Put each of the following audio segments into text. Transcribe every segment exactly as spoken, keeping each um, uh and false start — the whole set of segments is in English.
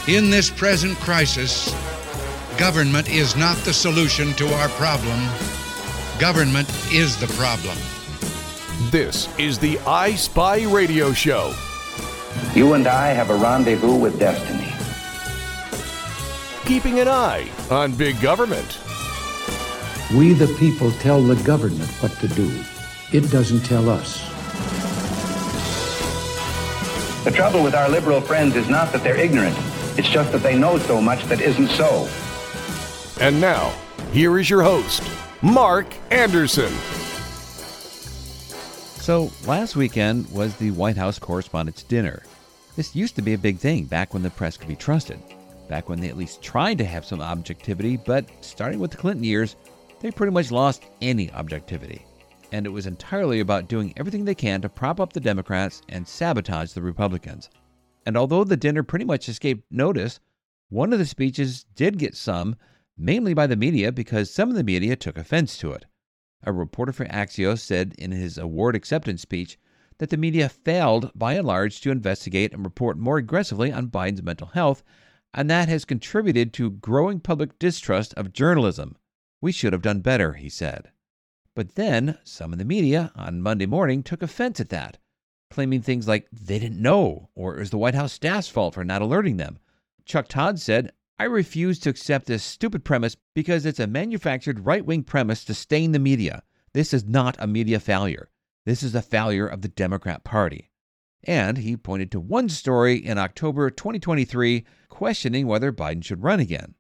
In this present crisis, government is not the solution to our problem. Government is the problem. This is the I Spy Radio Show. You and I have a rendezvous with destiny. Keeping an eye on big government. We the people tell the government what to do. It doesn't tell us. The trouble with our liberal friends is not that they're ignorant. It's just that they know so much that isn't so. And now, here is your host, Mark Anderson. So, last weekend was the White House Correspondents' Dinner. This used to be a big thing back when the press could be trusted. Back when they at least tried to have some objectivity, but starting with the Clinton years, they pretty much lost any objectivity. And it was entirely about doing everything they can to prop up the Democrats and sabotage the Republicans. And although the dinner pretty much escaped notice, one of the speeches did get some, mainly by the media, because some of the media took offense to it. A reporter for Axios said in his award acceptance speech that the media failed, by and large, to investigate and report more aggressively on Biden's mental health, and that has contributed to growing public distrust of journalism. We should have done better, he said. But then, some in the media on Monday morning took offense at that, claiming things like they didn't know, or it was the White House staff's fault for not alerting them. Chuck Todd said, "I refuse to accept this stupid premise because it's a manufactured right-wing premise to stain the media. This is not a media failure. This is a failure of the Democrat Party." And he pointed to one story in October twenty twenty-three questioning whether Biden should run again.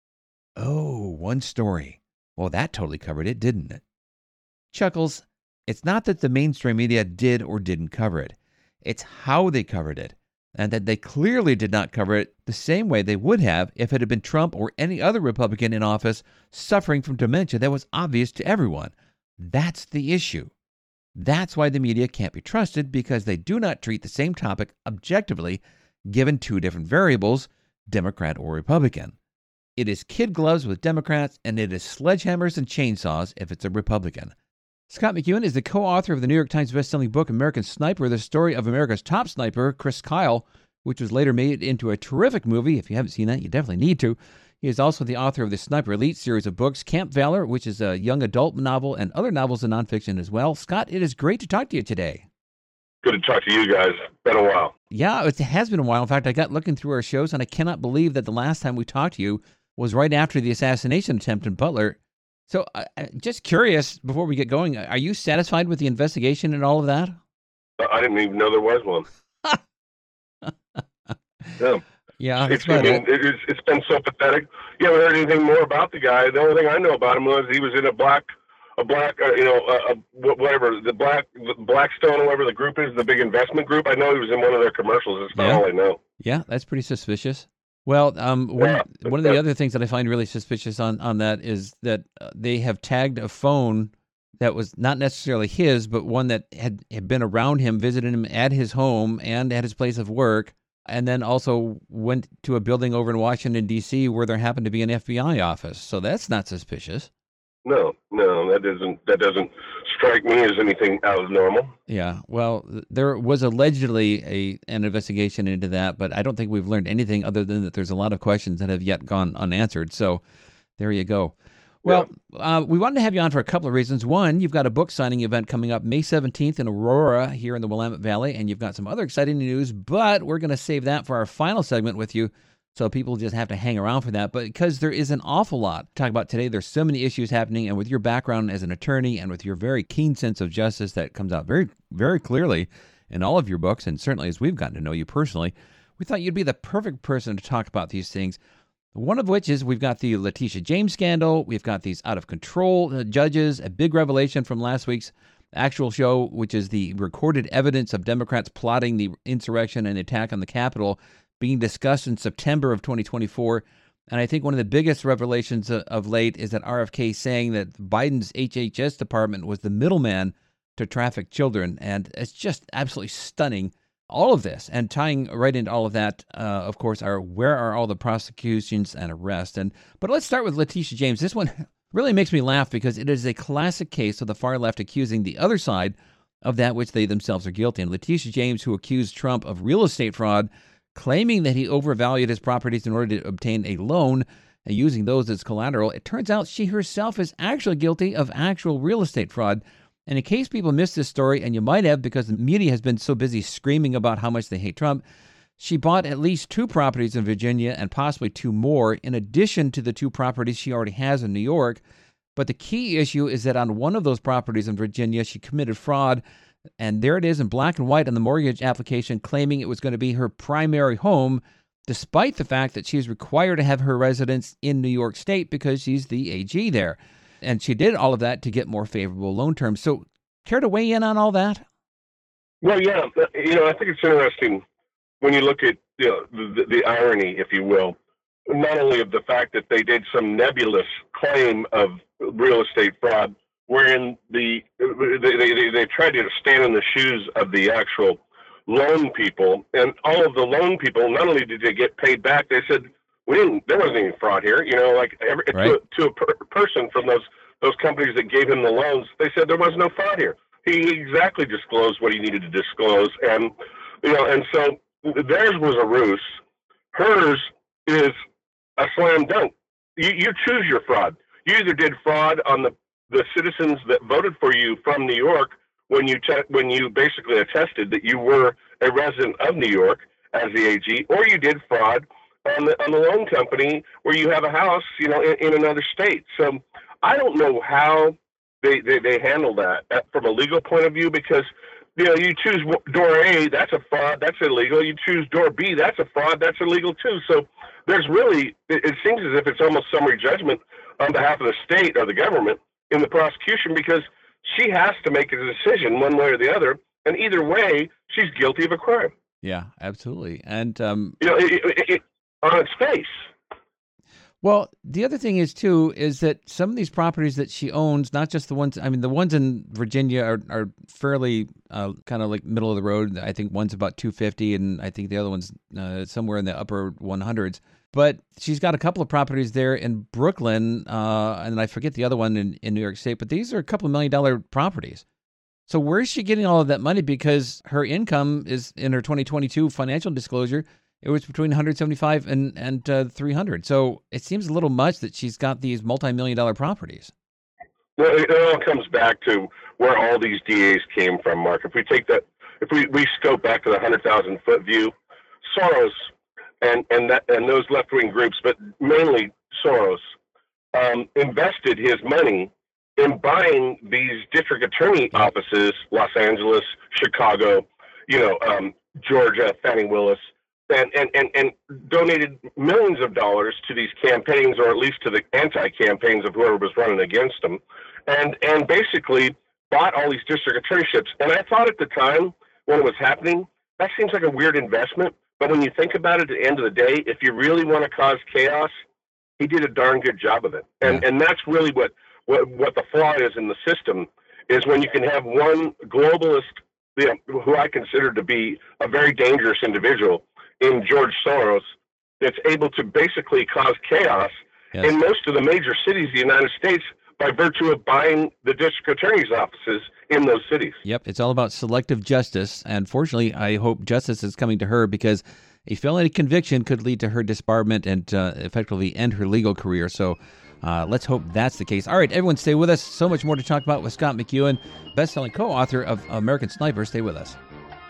Oh, one story. Well, that totally covered it, didn't it? Chuckles, it's not that the mainstream media did or didn't cover it. It's how they covered it, and that they clearly did not cover it the same way they would have if it had been Trump or any other Republican in office suffering from dementia that was obvious to everyone. That's the issue. That's why the media can't be trusted, because they do not treat the same topic objectively given two different variables, Democrat or Republican. It is kid gloves with Democrats, and it is sledgehammers and chainsaws if it's a Republican. Scott McEwen is the co-author of the New York Times bestselling book American Sniper, the story of America's top sniper, Chris Kyle, which was later made into a terrific movie. If you haven't seen that, you definitely need to. He is also the author of the Sniper Elite series of books, Camp Valor, which is a young adult novel, and other novels and nonfiction as well. Scott, it is great to talk to you today. Good to talk to you guys. Been a while. Yeah, it has been a while. In fact, I got looking through our shows, and I cannot believe that the last time we talked to you was right after the assassination attempt in Butler. So, uh, just curious, before we get going, are you satisfied with the investigation and all of that? I didn't even know there was one. yeah. Yeah, it's, I mean, it. it's, it's been so pathetic. You haven't heard anything more about the guy. The only thing I know about him was he was in a black, a black, uh, you know, a, a, whatever the black, the Blackstone, or whatever the group is, the big investment group. I know he was in one of their commercials. That's about yeah. all I know. Yeah, that's pretty suspicious. Well, um, one, yeah, one of the other things that I find really suspicious on, on that is that uh, they have tagged a phone that was not necessarily his, but one that had, had been around him, visited him at his home and at his place of work, and then also went to a building over in Washington, D C where there happened to be an F B I office. So that's not suspicious. No, no, that doesn't that doesn't strike me as anything out of normal. Yeah, well, there was allegedly a an investigation into that, but I don't think we've learned anything other than that there's a lot of questions that have yet gone unanswered. So there you go. Well, yeah. uh, we wanted to have you on for a couple of reasons. One, you've got a book signing event coming up May seventeenth in Aurora here in the Willamette Valley, and you've got some other exciting news, but we're going to save that for our final segment with you. So people just have to hang around for that. But because there is an awful lot to talk about today, there's so many issues happening. And with your background as an attorney and with your very keen sense of justice that comes out very, very clearly in all of your books, and certainly as we've gotten to know you personally, we thought you'd be the perfect person to talk about these things. One of which is we've got the Letitia James scandal. We've got these out-of-control uh, judges, a big revelation from last week's actual show, which is the recorded evidence of Democrats plotting the insurrection and attack on the Capitol being discussed in September of twenty twenty-four. And I think one of the biggest revelations of late is that R F K saying that Biden's H H S department was the middleman to traffic children. And it's just absolutely stunning, all of this. And tying right into all of that, uh, of course, are where are all the prosecutions and arrests? And But let's start with Letitia James. This one really makes me laugh because it is a classic case of the far left accusing the other side of that which they themselves are guilty. And Letitia James, who accused Trump of real estate fraud, claiming that he overvalued his properties in order to obtain a loan and using those as collateral. It turns out she herself is actually guilty of actual real estate fraud. And in case people missed this story, and you might have because the media has been so busy screaming about how much they hate Trump, she bought at least two properties in Virginia and possibly two more in addition to the two properties she already has in New York. But the key issue is that on one of those properties in Virginia, she committed fraud. And there it is in black and white on the mortgage application, claiming it was going to be her primary home, despite the fact that she's required to have her residence in New York State because she's the A G there. And she did all of that to get more favorable loan terms. So care to weigh in on all that? Well, yeah. You know, I think it's interesting when you look at, you know, the, the irony, if you will, not only of the fact that they did some nebulous claim of real estate fraud, wherein the they, they, they tried to stand in the shoes of the actual loan people, and all of the loan people, not only did they get paid back, they said, we didn't, there wasn't any fraud here. You know, like every, right. to, to a per, person from those, those companies that gave him the loans, they said there was no fraud here. He exactly disclosed what he needed to disclose. And, you know, and so theirs was a ruse. Hers is a slam dunk. You, you choose your fraud. You either did fraud on the, the citizens that voted for you from New York when you te- when you basically attested that you were a resident of New York as the A G, or you did fraud on the on the loan company where you have a house, you know, in, in another state. So I don't know how they, they, they handle that from a legal point of view, because, you know, you choose door A, that's a fraud, that's illegal. You choose door B, that's a fraud, that's illegal too. So there's really, it, it seems as if it's almost summary judgment on behalf of the state or the government in the prosecution, because she has to make a decision one way or the other, and either way, she's guilty of a crime. Yeah, absolutely. And um, you know, it, it, it, on its face. Well, the other thing is, too, is that some of these properties that she owns, not just the ones, I mean, the ones in Virginia are, are fairly uh, kind of like middle of the road. I think one's about two hundred fifty thousand dollars, and I think the other one's uh, somewhere in the upper one hundreds. But she's got a couple of properties there in Brooklyn, uh, and I forget the other one in, in New York State, but these are a couple of million dollar properties. So where is she getting all of that money? Because her income is, in her twenty twenty-two financial disclosure, it was between one hundred seventy-five and, and uh, three hundred. So it seems a little much that she's got these multi-million dollar properties. Well, it all comes back to where all these D As came from, Mark. If we take that, if we, we scope back to the one hundred thousand foot view, Soros and, and, that, and those left-wing groups, but mainly Soros, um, invested his money in buying these district attorney offices, Los Angeles, Chicago, you know, um, Georgia, Fannie Willis, and, and, and, and donated millions of dollars to these campaigns, or at least to the anti-campaigns of whoever was running against them, and, and basically bought all these district attorneyships. And I thought at the time when it was happening, that seems like a weird investment. But when you think about it, at the end of the day, if you really want to cause chaos, he did a darn good job of it. And yeah. and that's really what, what, what the flaw is in the system, is when you can have one globalist, you know, who I consider to be a very dangerous individual, in George Soros, that's able to basically cause chaos yes. in most of the major cities of the United States by virtue of buying the district attorney's offices in those cities. Yep, it's all about selective justice, and fortunately, I hope justice is coming to her, because a felony conviction could lead to her disbarment and uh, effectively end her legal career. So uh, let's hope that's the case. All right, everyone, stay with us. So much more to talk about with Scott McEwen, best-selling co-author of American Sniper. Stay with us.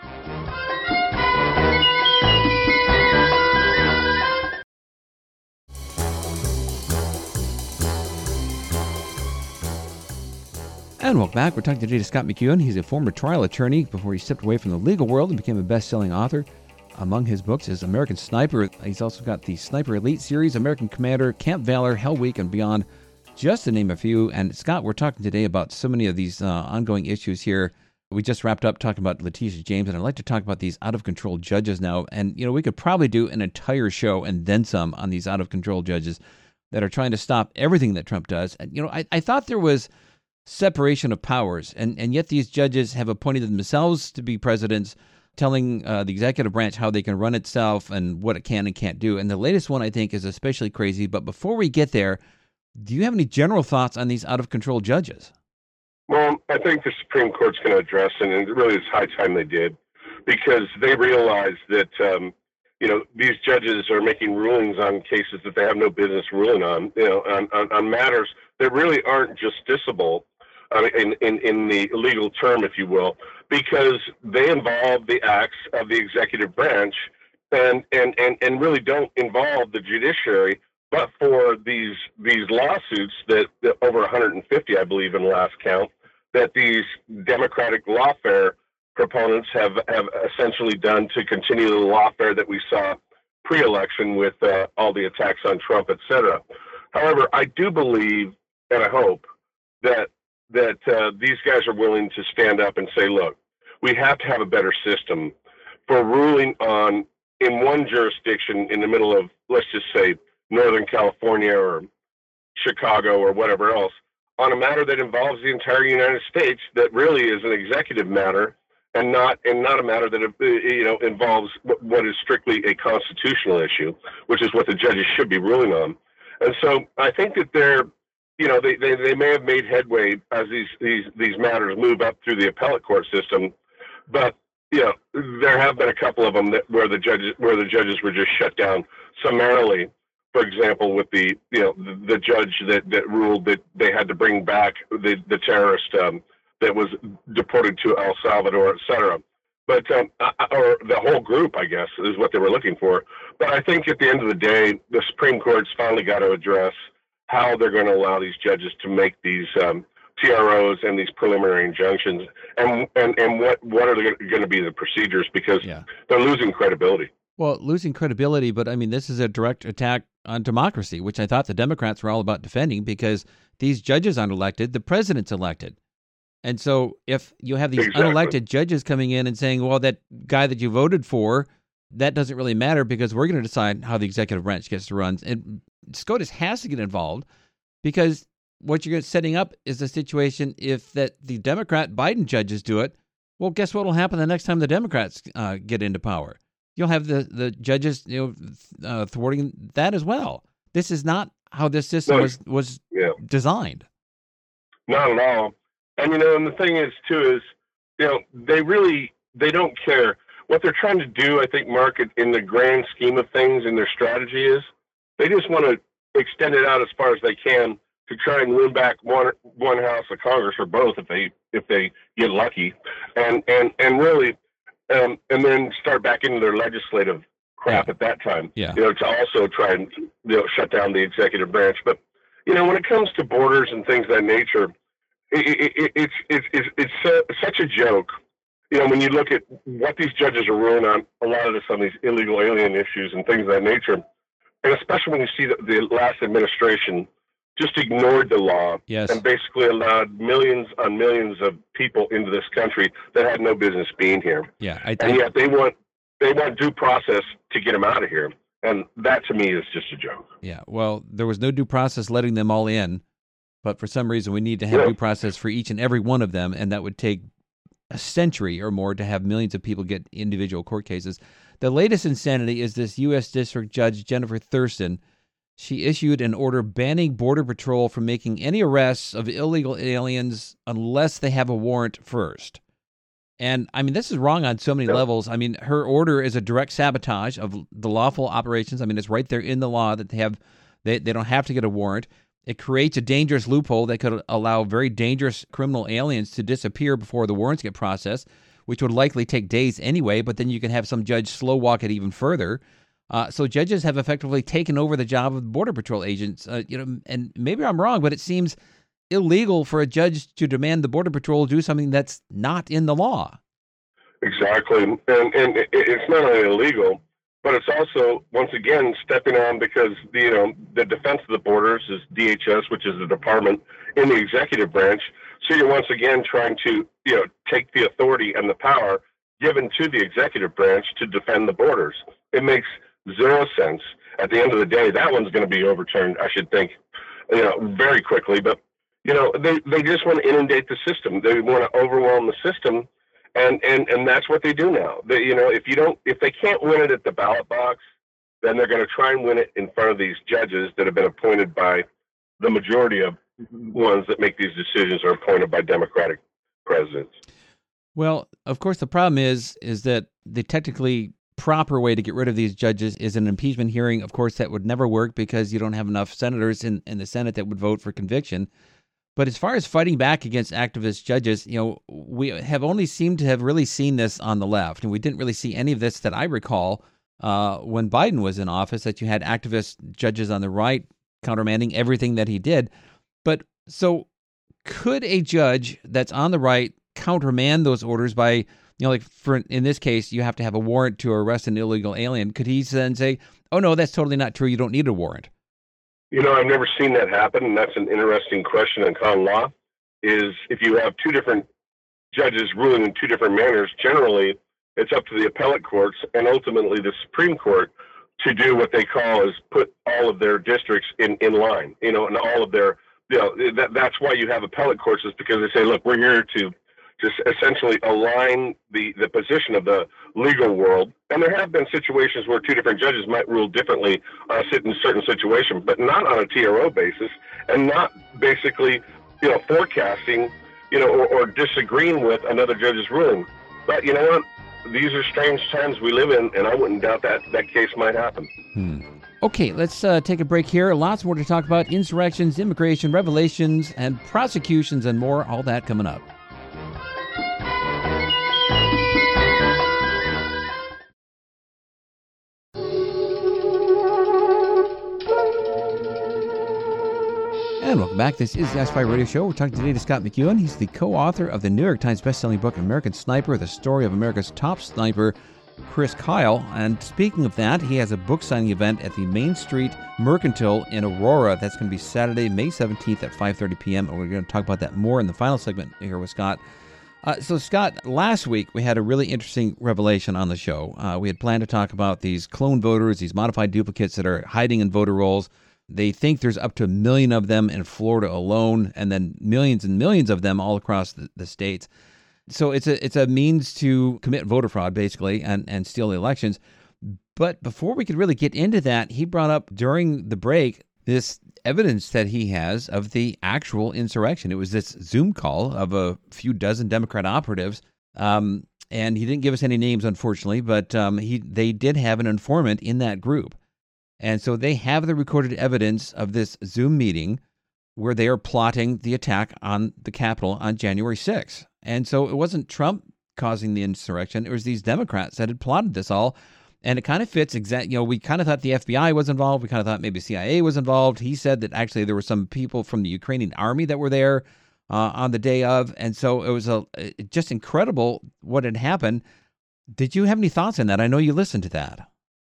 And welcome back. We're talking today to Scott McEwen. He's a former trial attorney before he stepped away from the legal world and became a best-selling author. Among his books is American Sniper. He's also got the Sniper Elite series, American Commander, Camp Valor, Hell Week, and beyond, just to name a few. And Scott, we're talking today about so many of these uh, ongoing issues here. We just wrapped up talking about Letitia James, and I'd like to talk about these out-of-control judges now. And, you know, we could probably do an entire show and then some on these out-of-control judges that are trying to stop everything that Trump does. And, you know, I, I thought there was separation of powers, and, and yet these judges have appointed themselves to be presidents, telling uh, the executive branch how they can run itself and what it can and can't do. And the latest one, I think, is especially crazy. But before we get there, do you have any general thoughts on these out-of-control judges? Well, I think the Supreme Court's going to address it, and it really is high time they did, because they realize that um, you know, these judges are making rulings on cases that they have no business ruling on, you know, on, on, on matters that really aren't justiciable uh, in, in, in the legal term, if you will, because they involve the acts of the executive branch and, and, and, and really don't involve the judiciary. But for these these lawsuits that, that over one hundred fifty, I believe, in the last count, that these Democratic lawfare proponents have, have essentially done to continue the lawfare that we saw pre-election with uh, all the attacks on Trump, et cetera. However, I do believe, and I hope, that that uh, these guys are willing to stand up and say, look, we have to have a better system for ruling on, in one jurisdiction in the middle of, let's just say, Northern California or Chicago or whatever else, on a matter that involves the entire United States, that really is an executive matter and not and not a matter that you know involves what is strictly a constitutional issue, which is what the judges should be ruling on. And so I think that they're, you know, they, they, they may have made headway as these, these these matters move up through the appellate court system, but you know there have been a couple of them that where the judges where the judges were just shut down summarily. For example, with the you know the, the judge that, that ruled that they had to bring back the the terrorist um, that was deported to El Salvador, et cetera. But um, or the whole group, I guess, is what they were looking for. But I think at the end of the day, the Supreme Court's finally got to address how they're going to allow these judges to make these um, T R Os and these preliminary injunctions, and and, and what what are going to be the procedures, because Yeah. they're losing credibility. Well, losing credibility, but I mean, this is a direct attack on democracy, which I thought the Democrats were all about defending, because these judges aren't elected, the president's elected. And so if you have these Exactly. unelected judges coming in and saying, well, that guy that you voted for, that doesn't really matter because we're going to decide how the executive branch gets to run. And SCOTUS has to get involved, because what you're setting up is a situation if that the Democrat Biden judges do it, well, guess what will happen the next time the Democrats uh, get into power? You'll have the, the judges, you know, uh, thwarting that as well. This is not how this system No, was was yeah. designed. Not at all. And, you know, and the thing is, too, is, you know, they really, they don't care. What they're trying to do, I think, Mark, in the grand scheme of things in their strategy is they just want to extend it out as far as they can to try and win back one one house of Congress, or both if they if they get lucky. And, and, and really, um, and then start back into their legislative crap at that time, Yeah. you know, to also try and you know, shut down the executive branch. But, you know, when it comes to borders and things of that nature, It, it, it's it's it's it's uh, such a joke, you know. When you look at what these judges are ruling on, a lot of this on these illegal alien issues and things of that nature, and especially when you see that the last administration just ignored the law Yes. and basically allowed millions on millions of people into this country that had no business being here, Yeah, I and think. yet they want they want due process to get them out of here, and that to me is just a joke. Yeah, well, there was no due process letting them all in, but for some reason we need to have Yeah. due process for each and every one of them, and that would take a century or more to have millions of people get individual court cases. The latest insanity is this U S District Judge Jennifer Thurston. She issued an order banning Border Patrol from making any arrests of illegal aliens unless they have a warrant first. And, I mean, this is wrong on so many Yeah. levels. I mean, her order is a direct sabotage of the lawful operations. I mean, it's right there in the law that they have they, they don't have to get a warrant. It creates a dangerous loophole that could allow very dangerous criminal aliens to disappear before the warrants get processed, which would likely take days anyway, but then you can have some judge slow walk it even further. Uh, so judges have effectively taken over the job of Border Patrol agents. Uh, you know, and maybe I'm wrong, but it seems illegal for a judge to demand the Border Patrol do something that's not in the law. Exactly, and and it- it's not only illegal, but it's also, once again, stepping on, because the, you know the defense of the borders is D H S, which is the department in the executive branch. So you're once again trying to you know take the authority and the power given to the executive branch to defend the borders. It makes zero sense. At the end of the day, that one's going to be overturned, I should think, you know, very quickly. But you know, they they just want to inundate the system. They want to overwhelm the system. And, and and that's what they do now. They, you know, if you don't, if they can't win it at the ballot box, then they're going to try and win it in front of these judges that have been appointed by the majority of ones that make these decisions are appointed by Democratic presidents. Well, of course, the problem is is that they technically proper way to get rid of these judges is an impeachment hearing. Of course, that would never work because you don't have enough senators in, in the Senate that would vote for conviction. But as far as fighting back against activist judges, you know, we have only seemed to have really seen this on the left. And we didn't really see any of this that I recall uh, when Biden was in office, that you had activist judges on the right countermanding everything that he did. But so could a judge that's on the right countermand those orders by, you know, like for in this case, you have to have a warrant to arrest an illegal alien. Could he then say, oh, no, that's totally not true. You don't need a warrant? You know, I've never seen that happen, and that's an interesting question in common law, is if you have two different judges ruling in two different manners, generally it's up to the appellate courts and ultimately the Supreme Court to do what they call is put all of their districts in, in line, you know, and all of their, you know, that, that's why you have appellate courts, is because they say, look, we're here to just essentially align the, the position of the legal world. And there have been situations where two different judges might rule differently uh, in a certain situation, but not on a T R O basis, and not basically, you know, forecasting, you know, or, or disagreeing with another judge's ruling. But you know what? These are strange times we live in, and I wouldn't doubt that that case might happen. Hmm. Okay, let's uh, take a break here. Lots more to talk about: insurrections, immigration, revelations, and prosecutions, and more. All that coming up. And welcome back. This is the Ask Spy Radio Show. We're talking today to Scott McEwen. He's the co-author of the New York Times bestselling book, American Sniper, the story of America's top sniper, Chris Kyle. And speaking of that, he has a book signing event at the Main Street Mercantile in Aurora. That's going to be Saturday, May seventeenth at five thirty p.m. And we're going to talk about that more in the final segment here with Scott. Uh, so, Scott, last week we had a really interesting revelation on the show. Uh, we had planned to talk about these clone voters, these modified duplicates that are hiding in voter rolls. They think there's up to a million of them in Florida alone, and then millions and millions of them all across the, the states. So it's a it's a means to commit voter fraud, basically, and, and steal the elections. But before we could really get into that, he brought up during the break this evidence that he has of the actual insurrection. It was this Zoom call of a few dozen Democrat operatives, um, and he didn't give us any names, unfortunately, but um, he they did have an informant in that group. And so they have the recorded evidence of this Zoom meeting where they are plotting the attack on the Capitol on January sixth. And so it wasn't Trump causing the insurrection. It was these Democrats that had plotted this all. And it kind of fits exact. You know, we kind of thought the F B I was involved. We kind of thought maybe C I A was involved. He said that actually there were some people from the Ukrainian army that were there uh, on the day of. And so it was a it, just incredible what had happened. Did you have any thoughts on that? I know you listened to that.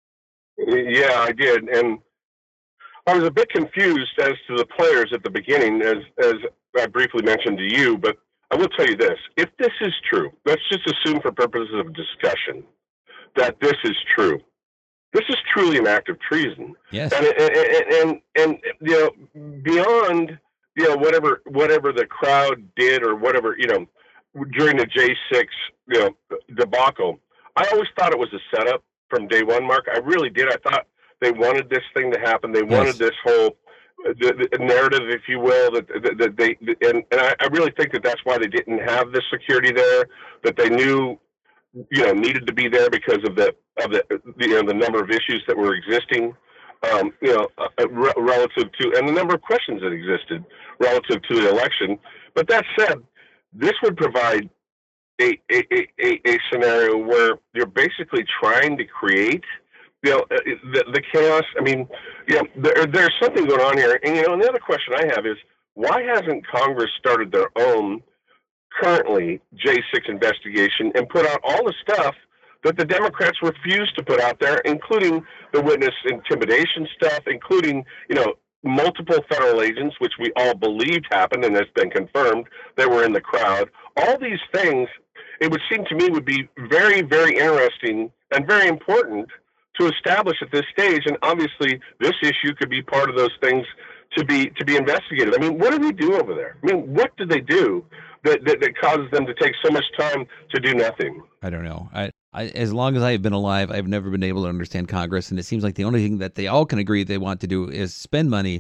Yeah, I did, and I was a bit confused as to the players at the beginning, as as I briefly mentioned to you. But I will tell you this: if this is true, let's just assume, for purposes of discussion, that this is true. This is truly an act of treason. Yes, and and and, and you know, beyond you know whatever whatever the crowd did or whatever you know during the J six you know debacle, I always thought it was a setup. From day one, Mark, I really did. I thought they wanted this thing to happen. They wanted yes. this whole the, the narrative, if you will, that, that, that they and, and I, I really think that that's why they didn't have the security there. That they knew, you know, needed to be there because of the of the you know the number of issues that were existing, um, you know, uh, re- relative to and the number of questions that existed relative to the election. But that said, this would provide A, a, a, a scenario where you're basically trying to create, you know, the, the chaos. I mean, you know, there, there's something going on here. And, you know, and the other question I have is, why hasn't Congress started their own currently J six investigation and put out all the stuff that the Democrats refuse to put out there, including the witness intimidation stuff, including, you know, multiple federal agents, which we all believed happened and has been confirmed, that were in the crowd. All these things, it would seem to me, would be very, very interesting and very important to establish at this stage. And obviously, this issue could be part of those things to be to be investigated. I mean, what do they do over there? I mean, what do they do that, that, that causes them to take so much time to do nothing? I don't know. I, I, as long as I have been alive, I've never been able to understand Congress. And it seems like the only thing that they all can agree they want to do is spend money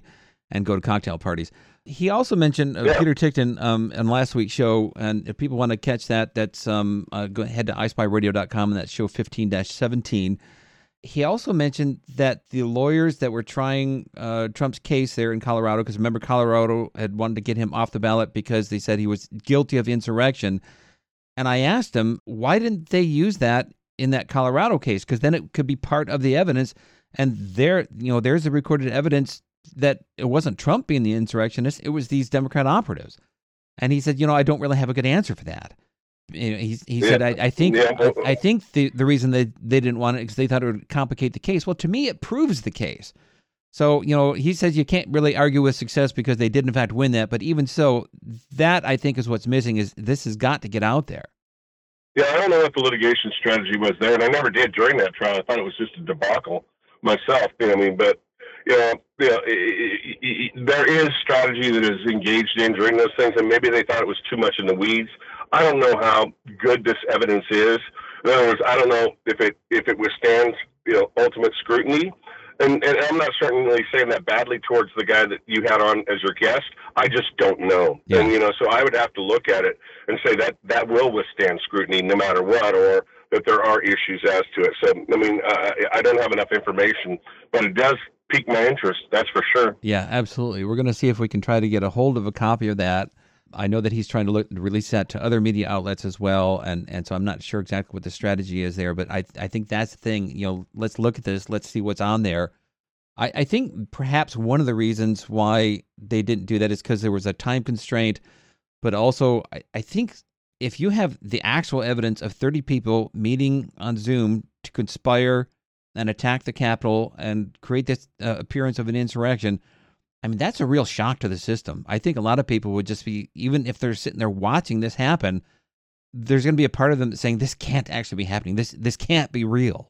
and go to cocktail parties. He also mentioned uh, Yeah. Peter Tickton um, on last week's show, and if people want to catch that, that's um, uh, go head to i spy radio dot com, and that's show fifteen dash seventeen. He also mentioned that the lawyers that were trying uh, Trump's case there in Colorado, because remember Colorado had wanted to get him off the ballot because they said he was guilty of insurrection. And I asked him, why didn't they use that in that Colorado case? Because then it could be part of the evidence. And there, you know, there's the recorded evidence that it wasn't Trump being the insurrectionist, it was these Democrat operatives. And he said, you know, I don't really have a good answer for that. You know, he he yeah. said, I, I think yeah. I, I think the, the reason they, they didn't want it is they thought it would complicate the case. Well, to me, it proves the case. So, you know, he says you can't really argue with success because they did, in fact, win that. But even so, that, I think, is what's missing, is this has got to get out there. Yeah, I don't know what the litigation strategy was there, and I never did during that trial. I thought it was just a debacle myself. You know what I mean? But, you know, you know, it, it, it, there is strategy that is engaged in during those things, and maybe they thought it was too much in the weeds. I don't know how good this evidence is. In other words, I don't know if it if it withstands, you know, ultimate scrutiny. And, and I'm not certainly saying that badly towards the guy that you had on as your guest. I just don't know. Yeah. And, you know, so I would have to look at it and say that that will withstand scrutiny no matter what, or that there are issues as to it. So, I mean, uh, I don't have enough information, but it does pique my interest. That's for sure. Yeah, absolutely. We're going to see if we can try to get a hold of a copy of that. I know that he's trying to look, release that to other media outlets as well, and, and so I'm not sure exactly what the strategy is there, but I I think that's the thing. You know, let's look at this. Let's see what's on there. I, I think perhaps one of the reasons why they didn't do that is because there was a time constraint, but also I, I think if you have the actual evidence of thirty people meeting on Zoom to conspire and attack the Capitol and create this uh, appearance of an insurrection, I mean, that's a real shock to the system. I think a lot of people would just be, even if they're sitting there watching this happen, there's going to be a part of them saying, this can't actually be happening. This this can't be real.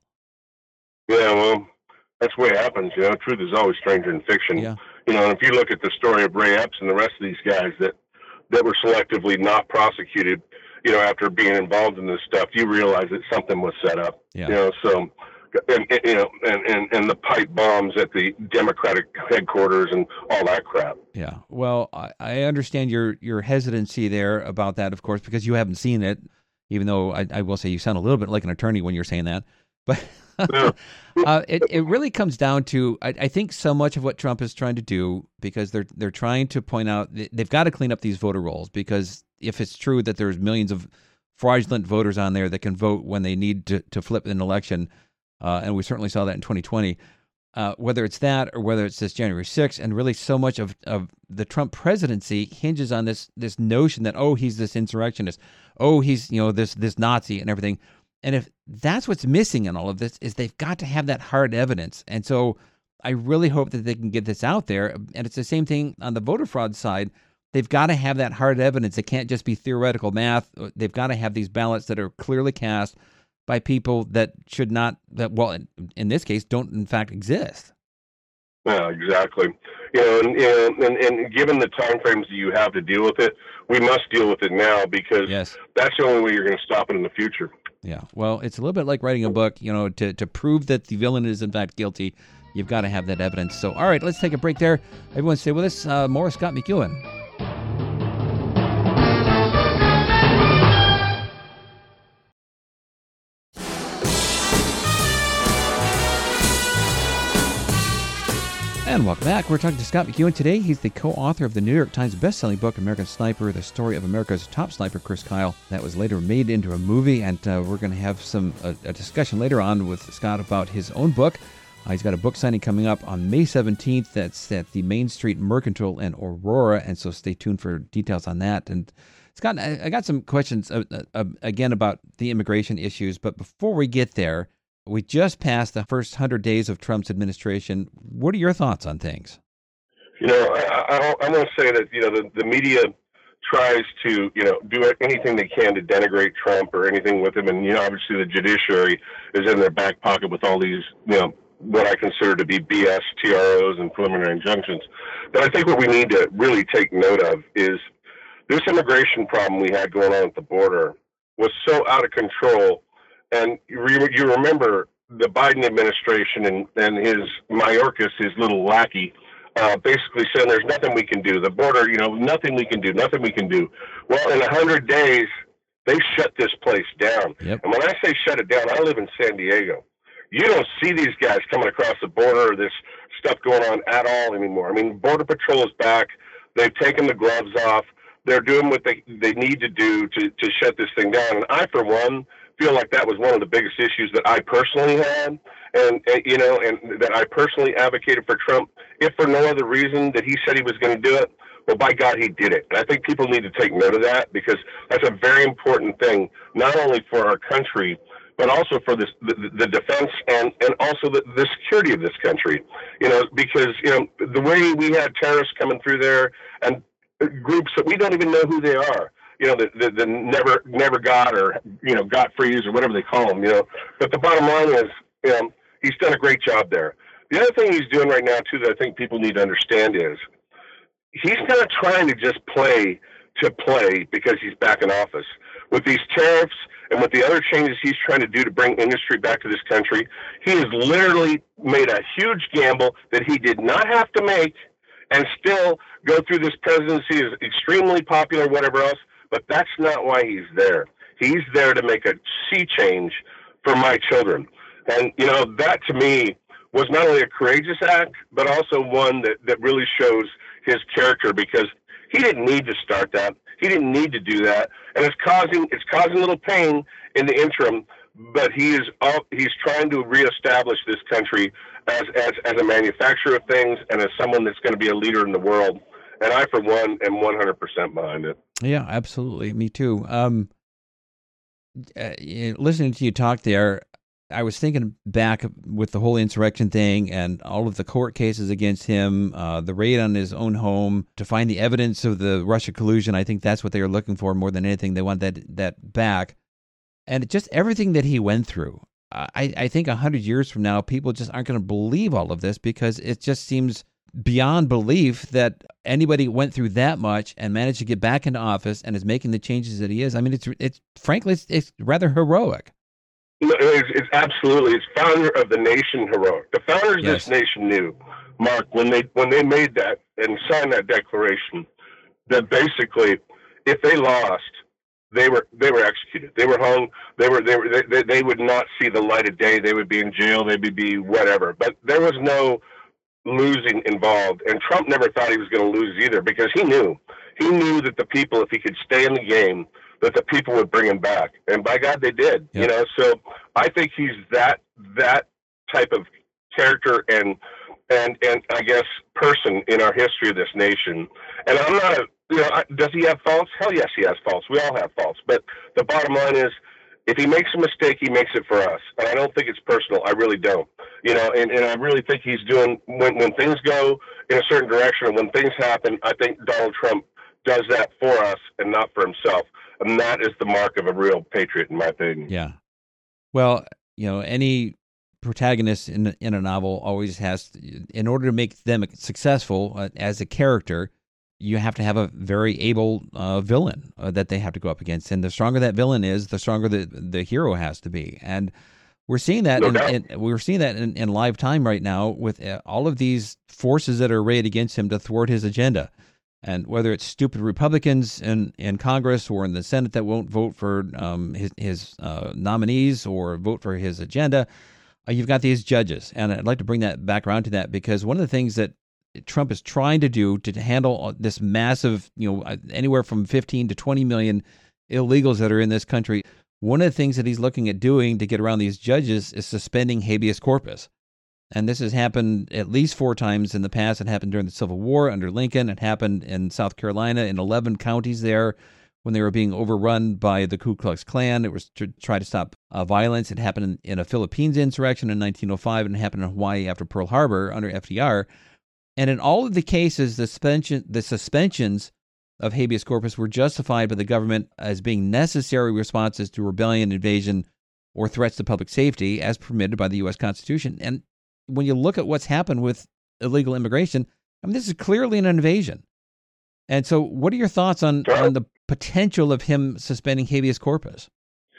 Yeah, well, that's the way it happens. You know, truth is always stranger than fiction. Yeah. You know, and if you look at the story of Ray Epps and the rest of these guys that, that were selectively not prosecuted, you know, after being involved in this stuff, you realize that something was set up. Yeah. You know, so... And, and you know, and, and, and the pipe bombs at the Democratic headquarters and all that crap. Yeah. Well, I, I understand your your hesitancy there about that, of course, because you haven't seen it, even though I, I will say you sound a little bit like an attorney when you're saying that. But yeah. uh, it, it really comes down to, I, I think, so much of what Trump is trying to do, because they're they're trying to point out, they've got to clean up these voter rolls, because if it's true that there's millions of fraudulent voters on there that can vote when they need to, to flip an election, Uh, and we certainly saw that in twenty twenty, uh, whether it's that or whether it's this January sixth, and really so much of, of the Trump presidency hinges on this this notion that, oh, he's this insurrectionist, oh, he's, you know, this this Nazi and everything. And if that's what's missing in all of this, is they've got to have that hard evidence. And so I really hope that they can get this out there. And it's the same thing on the voter fraud side. They've got to have that hard evidence. It can't just be theoretical math. They've got to have these ballots that are clearly cast by people that should not, that well, in, in this case, don't in fact exist. Yeah, exactly. You know, and, and, and, and given the time frames that you have to deal with it, we must deal with it now, because yes. that's the only way you're going to stop it in the future. Yeah, well, it's a little bit like writing a book. You know, to, to prove that the villain is in fact guilty, you've got to have that evidence. So, all right, let's take a break there. Everyone stay with us. Uh, more Scott McEwen. And welcome back. We're talking to Scott McEwen today. He's the co-author of the New York Times bestselling book, American Sniper, the story of America's top sniper, Chris Kyle. That was later made into a movie, and uh, we're going to have some a, a discussion later on with Scott about his own book. Uh, he's got a book signing coming up on May seventeenth. That's at the Main Street Mercantile in Aurora, and so stay tuned for details on that. And Scott, I, I got some questions, uh, uh, again, about the immigration issues, but before we get there, we just passed the first one hundred days of Trump's administration. What are your thoughts on things? You know, I, I, I want to say that, you know, the, the media tries to, you know, do anything they can to denigrate Trump or anything with him. And, you know, obviously the judiciary is in their back pocket with all these, you know, what I consider to be B S T R Os and preliminary injunctions. But I think what we need to really take note of is this immigration problem we had going on at the border was so out of control. And you, you remember the Biden administration and, and his Mayorkas, his little lackey, uh, basically saying there's nothing we can do. The border, you know, nothing we can do, nothing we can do. Well, in a hundred days, they shut this place down. Yep. And when I say shut it down, I live in San Diego. You don't see these guys coming across the border or this stuff going on at all anymore. I mean, Border Patrol is back. They've taken the gloves off. They're doing what they, they need to do to, to shut this thing down. And I, for one, feel like that was one of the biggest issues that I personally had, and, and you know, and that I personally advocated for Trump, if for no other reason that he said he was going to do it. Well, by God, he did it. And I think people need to take note of that, because that's a very important thing, not only for our country, but also for this, the, the defense and, and also the, the security of this country. You know, because, you know, the way we had terrorists coming through there and groups that we don't even know who they are, you know, the, the, the never, never got, or, you know, got freeze or whatever they call them, you know. But the bottom line is, you know, he's done a great job there. The other thing he's doing right now, too, that I think people need to understand is he's not trying to just play to play because he's back in office. With these tariffs and with the other changes he's trying to do to bring industry back to this country, he has literally made a huge gamble that he did not have to make and still go through this presidency as extremely popular, whatever else. But that's not why he's there. He's there to make a sea change for my children. And, you know, that to me was not only a courageous act, but also one that, that really shows his character, because he didn't need to start that. He didn't need to do that. And it's causing, it's causing a little pain in the interim, but he is up, he's trying to reestablish this country as, as, as a manufacturer of things and as someone that's going to be a leader in the world. And I, for one, am one hundred percent behind it. Yeah, absolutely. Me too. Um, uh, listening to you talk there, I was thinking back with the whole insurrection thing and all of the court cases against him, uh, the raid on his own home to find the evidence of the Russia collusion. I think that's what they were looking for more than anything. They want that that back. And just everything that he went through. I, I think one hundred years from now, people just aren't going to believe all of this, because it just seems beyond belief that anybody went through that much and managed to get back into office and is making the changes that he is. I mean, it's it's frankly, it's, it's rather heroic. No, it's, it's absolutely, it's founder of the nation heroic. The founders Yes. of this nation knew, Mark, when they when they made that and signed that declaration, that basically, if they lost, they were they were executed. They were hung. They were they were they, they would not see the light of day. They would be in jail. They would be whatever. But there was no losing involved, and Trump never thought he was going to lose either, because he knew he knew that the people, if he could stay in the game, that the people would bring him back, and by God, they did. Yep. You know, so I think he's that that type of character and and and I guess person in our history of this nation. And I'm not, a, you know, does he have faults? Hell yes, he has faults. We all have faults. But the bottom line is, if he makes a mistake, he makes it for us. And I don't think it's personal. I really don't. You know, and, and I really think he's doing, when, when things go in a certain direction, and when things happen, I think Donald Trump does that for us and not for himself. And that is the mark of a real patriot, in my opinion. Yeah. Well, you know, any protagonist in in a novel always has, to, in order to make them successful uh, as a character, you have to have a very able uh, villain uh, that they have to go up against. And the stronger that villain is, the stronger the, the hero has to be. And we're seeing that No in, doubt. in, we're seeing that in, in live time right now with uh, all of these forces that are arrayed against him to thwart his agenda. And whether it's stupid Republicans in, in Congress or in the Senate that won't vote for um, his, his uh, nominees or vote for his agenda, uh, you've got these judges. And I'd like to bring that back around to that, because one of the things that Trump is trying to do to handle this massive, you know, anywhere from fifteen to twenty million illegals that are in this country, one of the things that he's looking at doing to get around these judges is suspending habeas corpus. And this has happened at least four times in the past. It happened during the Civil War under Lincoln. It happened in South Carolina in eleven counties there when they were being overrun by the Ku Klux Klan. It was to try to stop uh, violence. It happened in, in a Philippines insurrection in nineteen oh five, and it happened in Hawaii after Pearl Harbor under F D R. And in all of the cases, the suspension, the suspensions of habeas corpus were justified by the government as being necessary responses to rebellion, invasion, or threats to public safety, as permitted by the U S Constitution. And when you look at what's happened with illegal immigration, I mean, this is clearly an invasion. And so what are your thoughts on, Sure. on the potential of him suspending habeas corpus?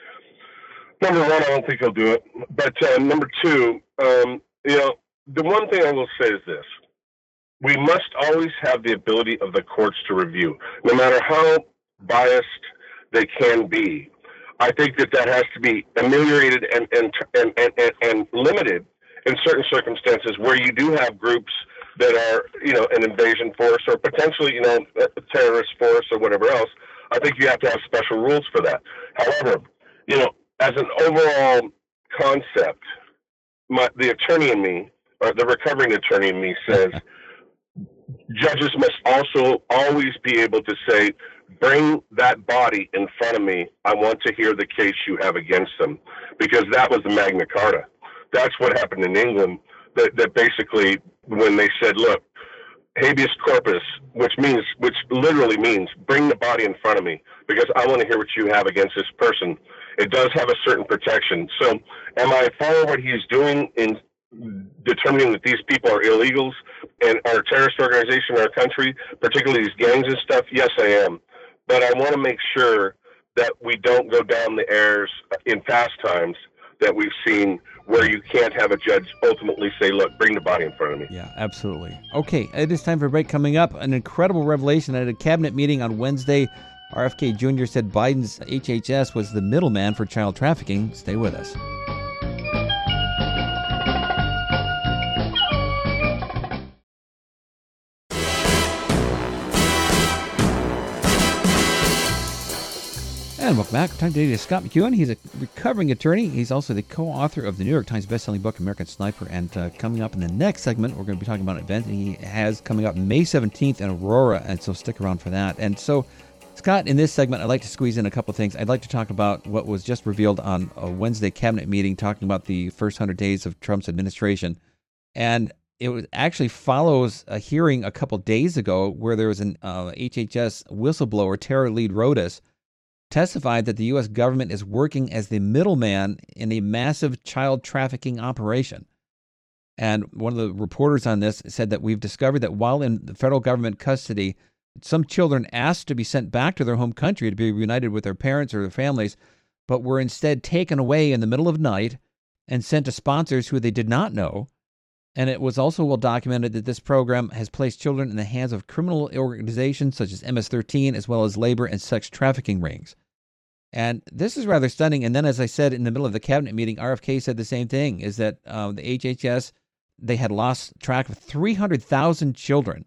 Number one, I don't think he'll do it. But uh, number two, um, you know, the one thing I will say is this. we must always have the ability of the courts to review, no matter how biased they can be. I think that that has to be ameliorated and and and and, and, and limited in certain circumstances where you do have groups that are, you know, an invasion force or potentially, you know, a terrorist force or whatever else. I think you have to have special rules for that. However, you know, as an overall concept, my, the attorney in me, or the recovering attorney in me, says judges must also always be able to say, bring that body in front of me. I want to hear the case you have against them, because that was the Magna Carta. That's what happened in England, that, that basically when they said, look, habeas corpus, which means, which literally means bring the body in front of me because I want to hear what you have against this person. It does have a certain protection. So am I following what he's doing in determining that these people are illegals and are a terrorist organization in our country, particularly these gangs and stuff? Yes, I am. But I want to make sure that we don't go down the errors in past times that we've seen where you can't have a judge ultimately say, look, bring the body in front of me. Yeah, absolutely. Okay, it is time for a break. Coming up, an incredible revelation at a cabinet meeting on Wednesday. R F K Junior said Biden's H H S was the middleman for child trafficking. Stay with us. And welcome back. Time today to Scott McEwen. He's a recovering attorney. He's also the co-author of the New York Times bestselling book, American Sniper. And uh, coming up in the next segment, we're going to be talking about an event he has coming up May seventeenth in Aurora. And so stick around for that. And so, Scott, in this segment, I'd like to squeeze in a couple of things. I'd like to talk about what was just revealed on a Wednesday cabinet meeting, talking about the first one hundred days of Trump's administration. And it was actually follows a hearing a couple days ago where there was an uh, H H S whistleblower, Tara Reade Rodas, testified that the U S government is working as the middleman in a massive child trafficking operation. And one of the reporters on this said that we've discovered that while in the federal government custody, some children asked to be sent back to their home country to be reunited with their parents or their families, but were instead taken away in the middle of night and sent to sponsors who they did not know. And it was also well documented that this program has placed children in the hands of criminal organizations such as M S thirteen, as well as labor and sex trafficking rings. And this is rather stunning. And then, as I said, in the middle of the cabinet meeting, R F K said the same thing, is that uh, the H H S, they had lost track of three hundred thousand children.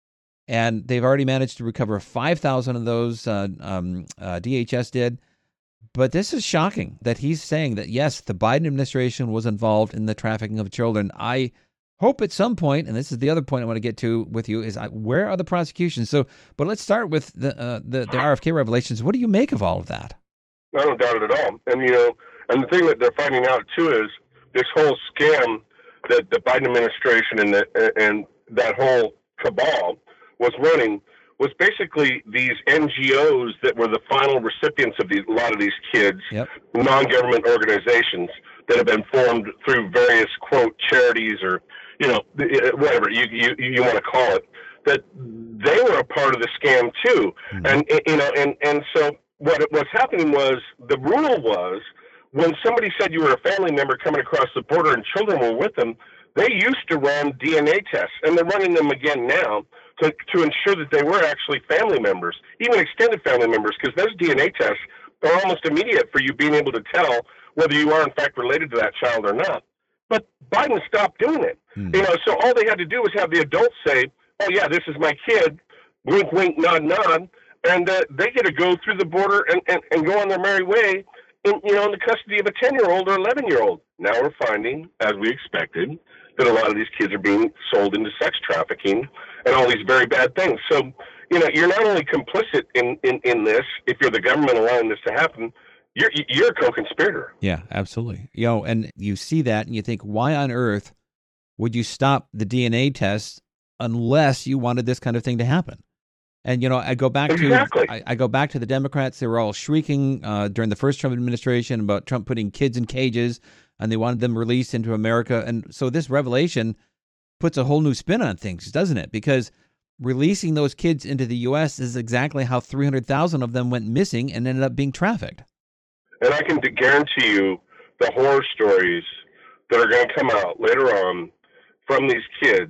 And they've already managed to recover five thousand of those, uh, um, uh, D H S did. But this is shocking that he's saying that, yes, the Biden administration was involved in the trafficking of children. I hope at some point, and this is the other point I want to get to with you, is I, where are the prosecutions? So, but let's start with the, uh, the the R F K revelations. What do you make of all of that? I don't doubt it at all. And, you know, and the thing that they're finding out, too, is this whole scam that the Biden administration and the, and that whole cabal was running was basically these N G Os that were the final recipients of these, a lot of these kids, yep. non-government organizations that have been formed through various, quote, charities or, you know, whatever you you, you want to call it, that they were a part of the scam too. Mm-hmm. And, you know, and, and so what was happening was, the rule was, when somebody said you were a family member coming across the border and children were with them, they used to run D N A tests, and they're running them again now to, to ensure that they were actually family members, even extended family members, because those D N A tests are almost immediate for you being able to tell whether you are in fact related to that child or not. But Biden stopped doing it. Mm. You know, so all they had to do was have the adults say, "Oh yeah, this is my kid," wink, wink, nod, nod, and uh, they get to go through the border and, and, and go on their merry way, in, you know, in the custody of a ten-year-old or eleven-year-old. Now we're finding, as we expected, that a lot of these kids are being sold into sex trafficking and all these very bad things. So, you know, you're not only complicit in, in, in this, if you're the government allowing this to happen, you're you're a co-conspirator. Yeah, absolutely. You know, and you see that and you think, why on earth would you stop the D N A tests unless you wanted this kind of thing to happen? And, you know, I go back exactly. to I, I go back to the Democrats. They were all shrieking uh, during the first Trump administration about Trump putting kids in cages, and they wanted them released into America. And so this revelation puts a whole new spin on things, doesn't it? Because releasing those kids into the U S is exactly how three hundred thousand of them went missing and ended up being trafficked. And I can guarantee you the horror stories that are going to come out later on from these kids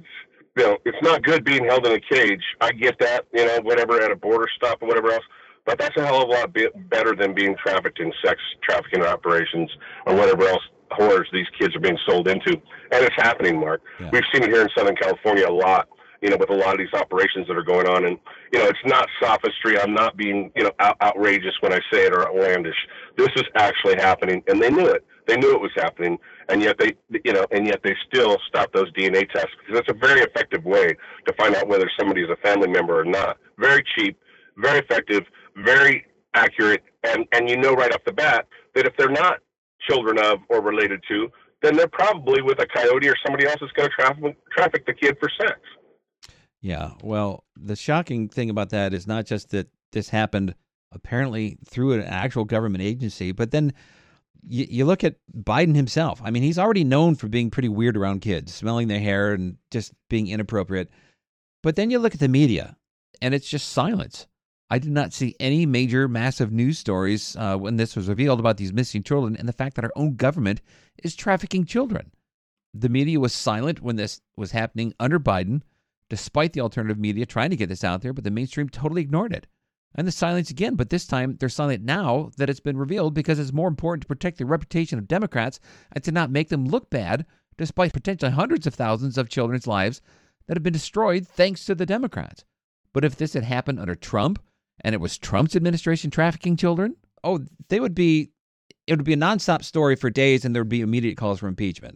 you know, it's not good being held in a cage. I get that, you know, whatever, at a border stop or whatever else. But that's a hell of a lot be- better than being trafficked in sex trafficking operations or whatever else horrors these kids are being sold into. And it's happening, Mark. Yeah. We've seen it here in Southern California a lot, you know, with a lot of these operations that are going on. And, you know, it's not sophistry. I'm not being, you know, out- outrageous when I say it or outlandish. This is actually happening, and they knew it. They knew it was happening, and yet they, you know, and yet they still stopped those D N A tests, because that's a very effective way to find out whether somebody is a family member or not. Very cheap, very effective, very accurate, and, and you know right off the bat that if they're not children of or related to, then they're probably with a coyote or somebody else that's going to traffic, traffic the kid for sex. Yeah, well, the shocking thing about that is not just that this happened apparently through an actual government agency, but then you, you look at Biden himself. I mean, he's already known for being pretty weird around kids, smelling their hair and just being inappropriate. But then you look at the media, and it's just silence. I did not see any major, massive news stories uh, when this was revealed about these missing children and the fact that our own government is trafficking children. The media was silent when this was happening under Biden, despite the alternative media trying to get this out there, but the mainstream totally ignored it. And the silence again, but this time they're silent now that it's been revealed, because it's more important to protect the reputation of Democrats and to not make them look bad, despite potentially hundreds of thousands of children's lives that have been destroyed thanks to the Democrats. But if this had happened under Trump, and it was Trump's administration trafficking children, oh, they would be, it would be a nonstop story for days, and there would be immediate calls for impeachment.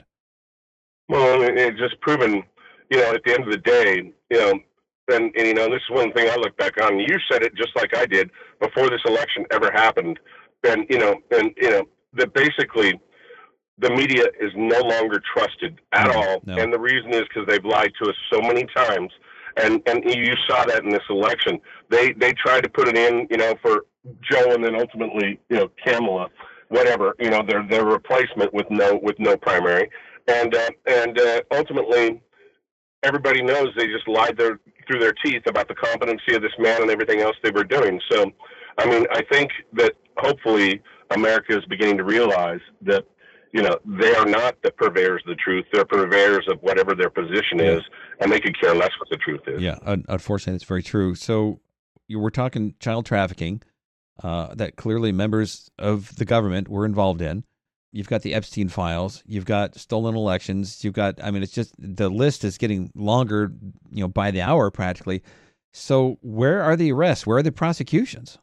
Well, it's just proven, you know, at the end of the day, you know, and, and, you know, this is one thing I look back on. You said it just like I did before this election ever happened. And, you know, and, you know, that basically the media is no longer trusted at no, all. No. And the reason is because they've lied to us so many times. And and you saw that in this election. They they tried to put it in, you know, for Joe, and then ultimately, you know, Kamala, whatever, you know, their their replacement with no with no primary, and uh, and uh, ultimately, everybody knows they just lied their through their teeth about the competency of this man and everything else they were doing. So, I mean, I think that hopefully America is beginning to realize that, you know, they are not the purveyors of the truth. They're purveyors of whatever their position is, and they could care less what the truth is. Yeah, unfortunately, that's very true. So you were talking child trafficking uh, that clearly members of the government were involved in. You've got the Epstein files. You've got stolen elections. You've got, I mean, it's just, the list is getting longer, you know, by the hour practically. So where are the arrests? Where are the prosecutions?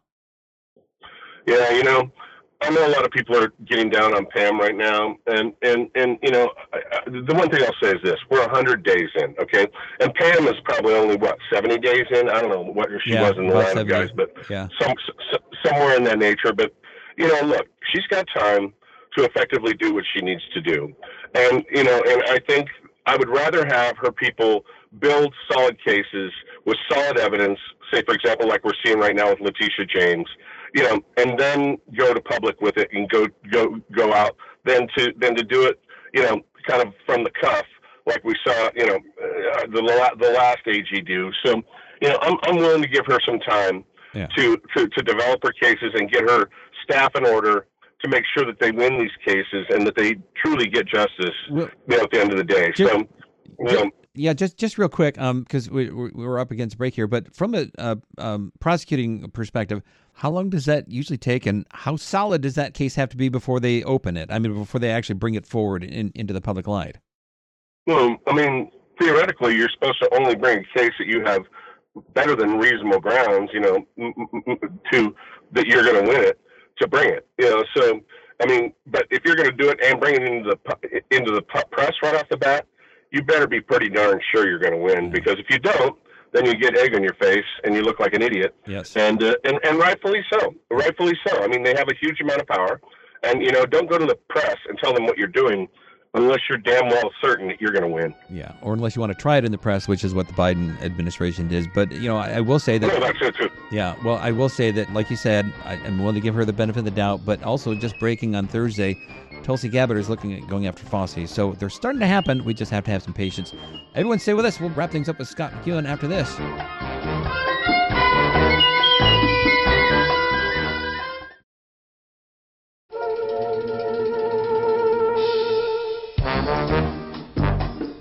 Yeah, you know, I know a lot of people are getting down on Pam right now, and, and, and you know, I, I, the one thing I'll say is this. We're one hundred days in, okay? And Pam is probably only, what, seventy days in? I don't know what she yeah, was in the line of guys, but yeah. some, s- somewhere in that nature. But, you know, look, she's got time to effectively do what she needs to do. And, you know, and I think I would rather have her people build solid cases with solid evidence, say, for example, like we're seeing right now with Letitia James, you know, and then go to public with it and go go go out, than to than to do it, you know, kind of from the cuff, like we saw, you know, uh, the la- the last A G do. So, you know, I'm I'm willing to give her some time yeah. to, to to develop her cases and get her staff in order to make sure that they win these cases and that they truly get justice, well, you know, at the end of the day. Just, so, you know, yeah, just just real quick, um, because we we're up against a break here. But from a uh, um, prosecuting perspective, how long does that usually take, and how solid does that case have to be before they open it? I mean, before they actually bring it forward in, into the public light. Well, I mean, theoretically, you're supposed to only bring a case that you have better than reasonable grounds, you know, to that you're going to win it, to bring it, you know. So, I mean, but if you're going to do it and bring it into the into the press right off the bat, you better be pretty darn sure you're going to win, because if you don't, then you get egg on your face and you look like an idiot. Yes. And, uh, and and rightfully so. Rightfully so. I mean, they have a huge amount of power. And, you know, don't go to the press and tell them what you're doing unless you're damn well certain that you're going to win. Yeah, or unless you want to try it in the press, which is what the Biden administration did. But, you know, I, I will say that... No, that's it, too. Yeah, well, I will say that, like you said, I, I'm willing to give her the benefit of the doubt, but also just breaking on Thursday, Tulsi Gabbard is looking at going after Fossey. So they're starting to happen. We just have to have some patience. Everyone stay with us. We'll wrap things up with Scott McEwen after this.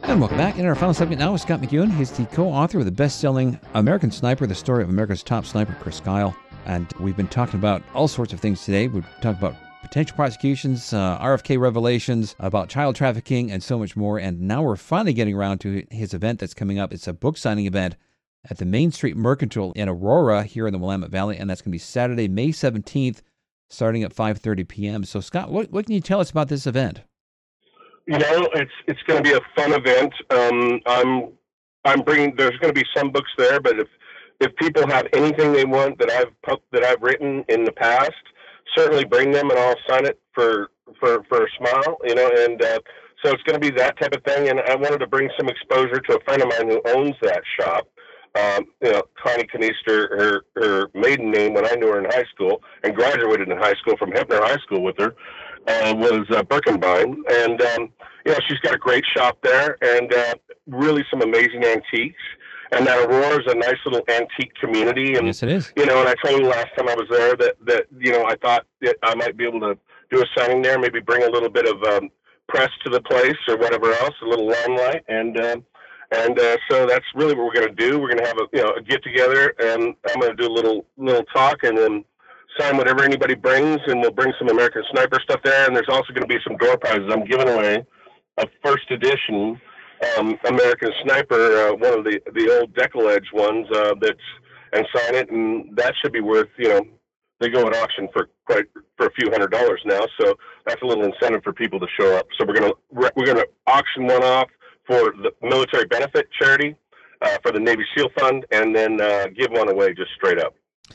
And welcome back. In our final segment now with Scott McEwen. He's the co-author of the best-selling American Sniper, the story of America's top sniper, Chris Kyle. And we've been talking about all sorts of things today. We've talked about potential prosecutions, uh, R F K revelations, about child trafficking, and so much more. And now we're finally getting around to his event that's coming up. It's a book signing event at the Main Street Mercantile in Aurora here in the Willamette Valley, and that's going to be Saturday, May seventeenth, starting at five thirty p.m. So, Scott, what, what can you tell us about this event? You know, it's it's going to be a fun event. Um, I'm I'm bringing. There's going to be some books there, but if if people have anything they want that I've that I've written in the past, certainly bring them, and I'll sign it for for for a smile. You know, and uh, so it's going to be that type of thing. And I wanted to bring some exposure to a friend of mine who owns that shop. Um, you know, Connie Kanister, her her maiden name when I knew her in high school and graduated in high school from Hepner High School with her, uh, was uh, Birkenbein. And, um, you know, she's got a great shop there and uh, really some amazing antiques. And that Aurora is a nice little antique community. And, yes, it is. You know, and I told you last time I was there that, that, you know, I thought that I might be able to do a signing there, maybe bring a little bit of um, press to the place or whatever else, a little limelight. And, um, And uh, so that's really what we're going to do. We're going to have a you know a get together, and I'm going to do a little little talk, and then sign whatever anybody brings, and we'll bring some American Sniper stuff there. And there's also going to be some door prizes. I'm giving away a first edition um, American Sniper, uh, one of the the old Deckle Edge ones. Uh, that's and sign it, and that should be worth you know they go at auction for quite for a few hundred dollars now. So that's a little incentive for people to show up. So we're gonna we're gonna auction one off for the military benefit charity, uh, for the Navy SEAL Fund, and then uh, give one away just straight up.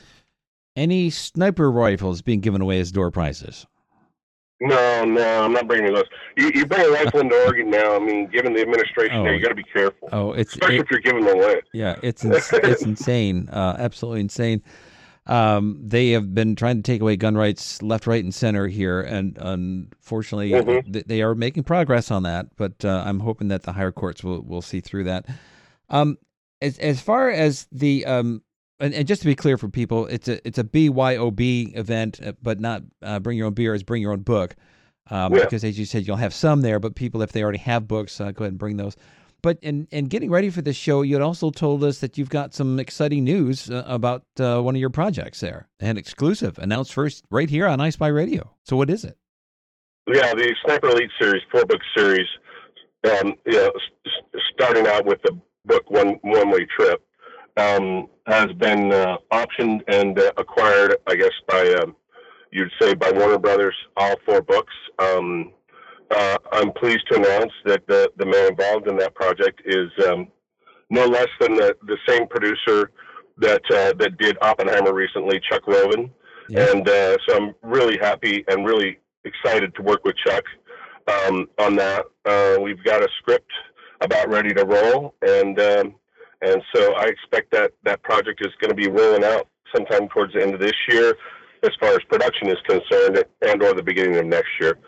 Any sniper rifles being given away as door prizes? No, no, I'm not bringing those. You, you bring a rifle into Oregon now. I mean, given the administration oh, there, you got to be careful. Oh, it's especially it, if you're giving them away. Yeah, it's ins- it's insane, uh, absolutely insane. Um, they have been trying to take away gun rights left, right, and center here, and unfortunately, mm-hmm. th- they are making progress on that. But uh, I'm hoping that the higher courts will, will see through that. Um, as as far as the um, and, and just to be clear for people, it's a it's a B Y O B event, but not uh, bring your own beer. It's bring your own book, um, yeah. because as you said, you'll have some there. But people, if they already have books, uh, go ahead and bring those. But in, in getting ready for this show, you had also told us that you've got some exciting news uh, about uh, one of your projects there. An exclusive, announced first right here on iSpy Radio. So what is it? Yeah, the Sniper Elite series, four-book series, um, you know, s- starting out with the book One One-Way Trip, um, has been uh, optioned and uh, acquired, I guess, by, um, you'd say, by Warner Brothers, all four books. Um Uh, I'm pleased to announce that the, the man involved in that project is um, no less than the, the same producer that uh, that did Oppenheimer recently, Chuck Roven. Yeah. And uh, so I'm really happy and really excited to work with Chuck um, on that. Uh, we've got a script about ready to roll, and um, and so I expect that that project is going to be rolling out sometime towards the end of this year, as far as production is concerned, and or the beginning of next year.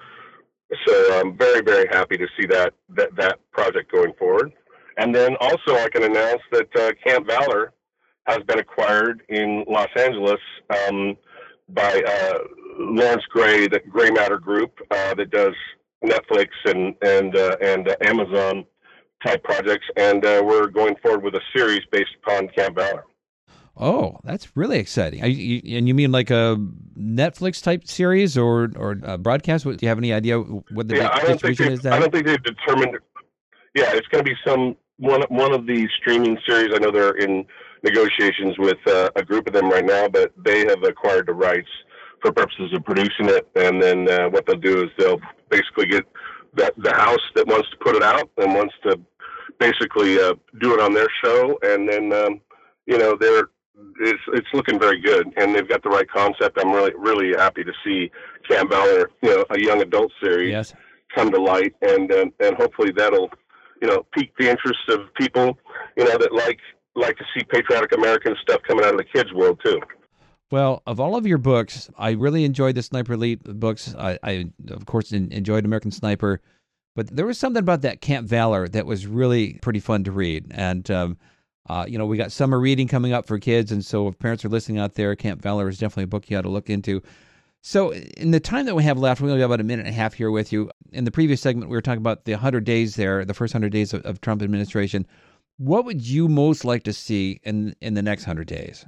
So I'm very, very happy to see that, that that project going forward. And then also I can announce that uh, Camp Valor has been acquired in Los Angeles um, by uh, Lawrence Gray, the Gray Matter Group, uh, that does Netflix and and uh, and uh, Amazon type projects. And uh, we're going forward with a series based upon Camp Valor. Oh, that's really exciting. Are you, and you mean like a Netflix type series or or a broadcast? Do you have any idea what the yeah, I don't distribution think is? That I don't think they've determined. Yeah, it's going to be some one one of the streaming series. I know they're in negotiations with uh, a group of them right now, but they have acquired the rights for purposes of producing it. And then uh, what they'll do is they'll basically get that the house that wants to put it out and wants to basically uh, do it on their show, and then um, you know they're. It's it's looking very good, and they've got the right concept. I'm really really happy to see Camp Valor, you know, a young adult series, yes. come to light, and uh, and hopefully that'll, you know, pique the interest of people, you know, that like like to see patriotic American stuff coming out of the kids' world too. Well, of all of your books, I really enjoyed the Sniper Elite books. I, I of course enjoyed American Sniper, but there was something about that Camp Valor that was really pretty fun to read, and. Um, Uh, you know, we got summer reading coming up for kids, and so if parents are listening out there, Camp Valor is definitely a book you ought to look into. So in the time that we have left, we only have about a minute and a half here with you. In the previous segment, we were talking about the one hundred days there, the first one hundred days of, of Trump administration. What would you most like to see in in the next one hundred days?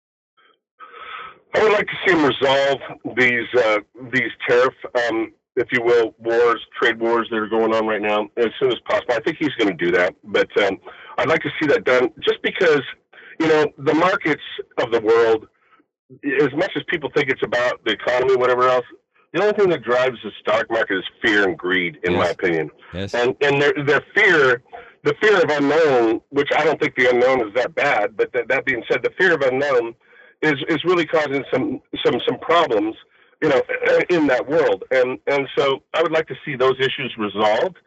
I would like to see him resolve these uh, these tariff, um, if you will, wars, trade wars that are going on right now as soon as possible. I think he's going to do that, but um, I'd like to see that done just because, you know, the markets of the world, as much as people think it's about the economy, whatever else, the only thing that drives the stock market is fear and greed, in yes. my opinion. Yes. And and their their fear, the fear of unknown, which I don't think the unknown is that bad, but that, that being said, the fear of unknown is is really causing some some some problems, you know, in that world. And and so I would like to see those issues resolved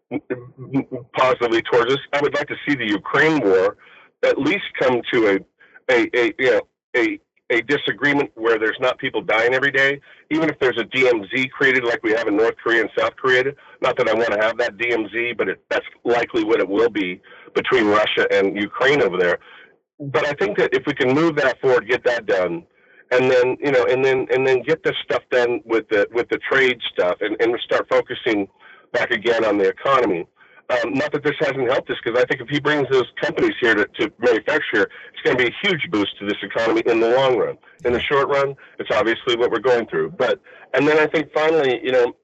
positively towards us. I would like to see the Ukraine war at least come to a a, a you know a a disagreement where there's not people dying every day, even if there's a D M Z created like we have in North Korea and South Korea. Not that I want to have that D M Z, but it, that's likely what it will be between Russia and Ukraine over there. But I think that if we can move that forward, get that done, and then you know, and then and then get this stuff done with the with the trade stuff, and, and start focusing back again on the economy. Um, not that this hasn't helped us, because I think if he brings those companies here to, to manufacture, it's going to be a huge boost to this economy in the long run. In the short run, it's obviously what we're going through. But and then I think finally, you know,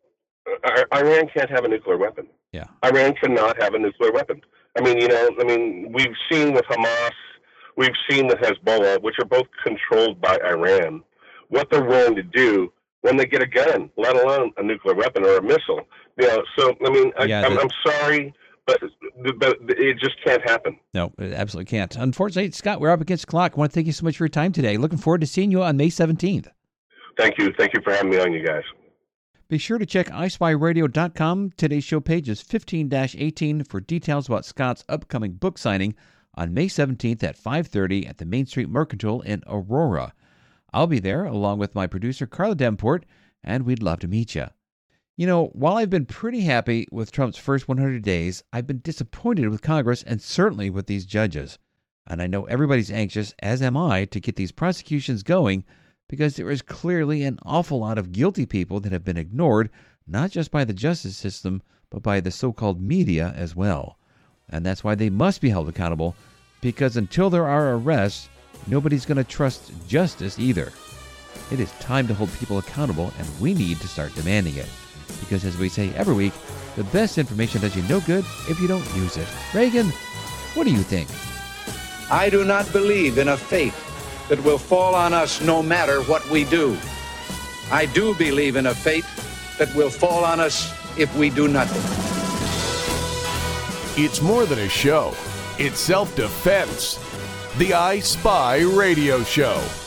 Iran can't have a nuclear weapon. Yeah, Iran cannot have a nuclear weapon. I mean, you know, I mean, we've seen with Hamas. We've seen with Hezbollah, which are both controlled by Iran, what they're willing to do when they get a gun, let alone a nuclear weapon or a missile. You know, so I mean, I, yeah, I'm, I'm sorry, but but it just can't happen. No, it absolutely can't. Unfortunately, Scott, we're up against the clock. I want to thank you so much for your time today. Looking forward to seeing you on May seventeenth. Thank you. Thank you for having me on, you guys. Be sure to check i spy radio dot com. Today's show page is fifteen dash eighteen for details about Scott's upcoming book signing on May seventeenth at five thirty at the Main Street Mercantile in Aurora. I'll be there along with my producer, Carla Davenport, and we'd love to meet you. You know, while I've been pretty happy with Trump's first one hundred days, I've been disappointed with Congress and certainly with these judges. And I know everybody's anxious, as am I, to get these prosecutions going because there is clearly an awful lot of guilty people that have been ignored, not just by the justice system, but by the so-called media as well. And that's why they must be held accountable, because until there are arrests, nobody's going to trust justice either. It is time to hold people accountable, and we need to start demanding it. Because as we say every week, the best information does you no good if you don't use it. Reagan, what do you think? I do not believe in a fate that will fall on us no matter what we do. I do believe in a fate that will fall on us if we do nothing. It's more than a show. It's self-defense. The I Spy Radio Show.